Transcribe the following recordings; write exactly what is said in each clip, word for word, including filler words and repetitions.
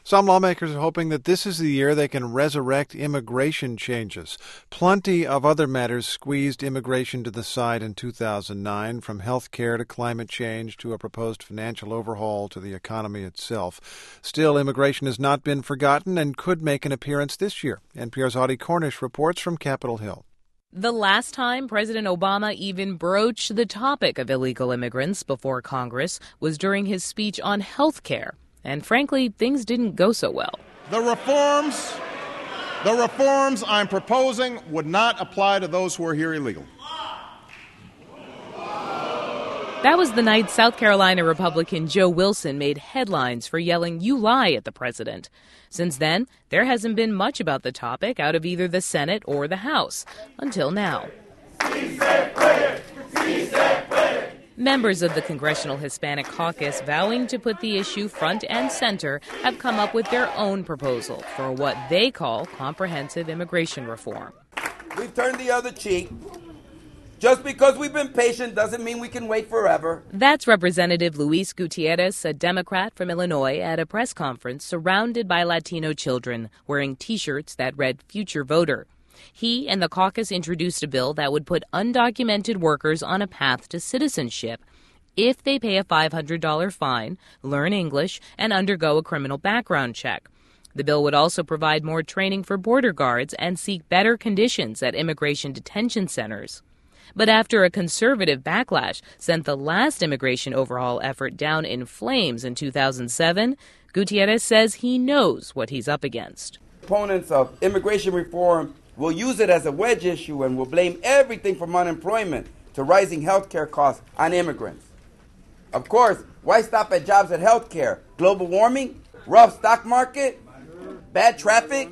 Some lawmakers are hoping that this is the year they can resurrect immigration changes. Plenty of other matters squeezed immigration to the side in two thousand nine, from health care to climate change to a proposed financial overhaul to the economy itself. Still, immigration has not been forgotten and could make an appearance this year. N P R's Audie Cornish reports from Capitol Hill. The last time President Obama even broached the topic of illegal immigrants before Congress was during his speech on health care. And frankly, things didn't go so well. The reforms, the reforms I'm proposing would not apply to those who are here illegally. That was the night South Carolina Republican Joe Wilson made headlines for yelling, "You lie," at the president. Since then, there hasn't been much about the topic out of either the Senate or the House, until now. Members of the Congressional Hispanic Caucus, vowing to put the issue front and center, have come up with their own proposal for what they call comprehensive immigration reform. We've turned the other cheek. Just because we've been patient doesn't mean we can wait forever. That's Representative Luis Gutierrez, a Democrat from Illinois, at a press conference surrounded by Latino children wearing T-shirts that read "Future Voter." He and the caucus introduced a bill that would put undocumented workers on a path to citizenship if they pay a five hundred dollars fine, learn English, and undergo a criminal background check. The bill would also provide more training for border guards and seek better conditions at immigration detention centers. But after a conservative backlash sent the last immigration overhaul effort down in flames in two thousand seven, Gutierrez says he knows what he's up against. Opponents of immigration reform will use it as a wedge issue and will blame everything from unemployment to rising health care costs on immigrants. Of course, why stop at jobs at health care? Global warming? Rough stock market? Bad traffic?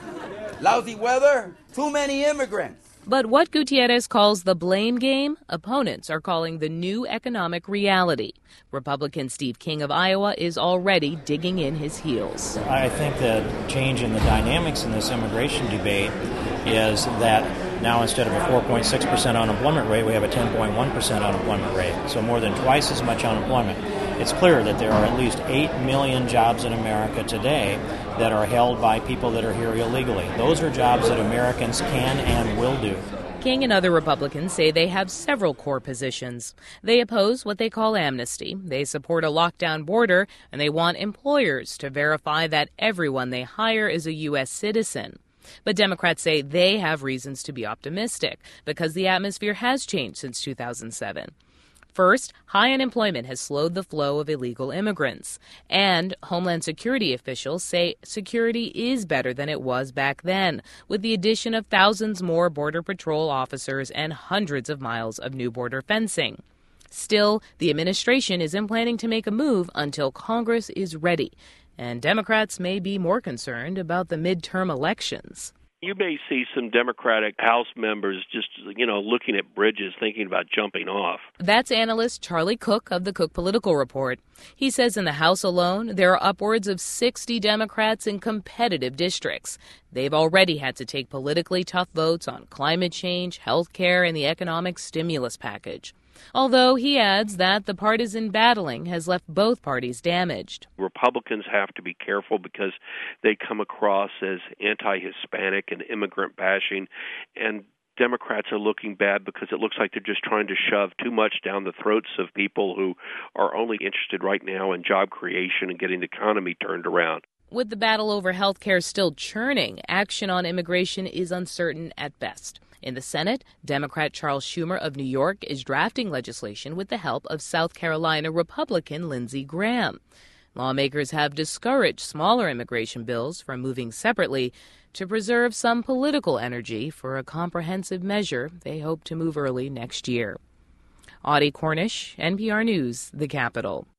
Lousy weather? Too many immigrants. But what Gutierrez calls the blame game, opponents are calling the new economic reality. Republican Steve King of Iowa is already digging in his heels. I think the change in the dynamics in this immigration debate is that now instead of a four point six percent unemployment rate, we have a ten point one percent unemployment rate, so more than twice as much unemployment. It's clear that there are at least eight million jobs in America today that are held by people that are here illegally. Those are jobs that Americans can and will do. King and other Republicans say they have several core positions. They oppose what they call amnesty. They support a lockdown border, and they want employers to verify that everyone they hire is a U S citizen. But Democrats say they have reasons to be optimistic because the atmosphere has changed since two thousand seven. First, high unemployment has slowed the flow of illegal immigrants. And Homeland Security officials say security is better than it was back then, with the addition of thousands more Border Patrol officers and hundreds of miles of new border fencing. Still, the administration isn't planning to make a move until Congress is ready. And Democrats may be more concerned about the midterm elections. You may see some Democratic House members just, you know, looking at bridges, thinking about jumping off. That's analyst Charlie Cook of the Cook Political Report. He says in the House alone, there are upwards of sixty Democrats in competitive districts. They've already had to take politically tough votes on climate change, health care, and the economic stimulus package. Although he adds that the partisan battling has left both parties damaged. Republicans have to be careful because they come across as anti-Hispanic and immigrant bashing, and Democrats are looking bad because it looks like they're just trying to shove too much down the throats of people who are only interested right now in job creation and getting the economy turned around. With the battle over health care still churning, action on immigration is uncertain at best. In the Senate, Democrat Charles Schumer of New York is drafting legislation with the help of South Carolina Republican Lindsey Graham. Lawmakers have discouraged smaller immigration bills from moving separately to preserve some political energy for a comprehensive measure they hope to move early next year. Audie Cornish, N P R News, the Capitol.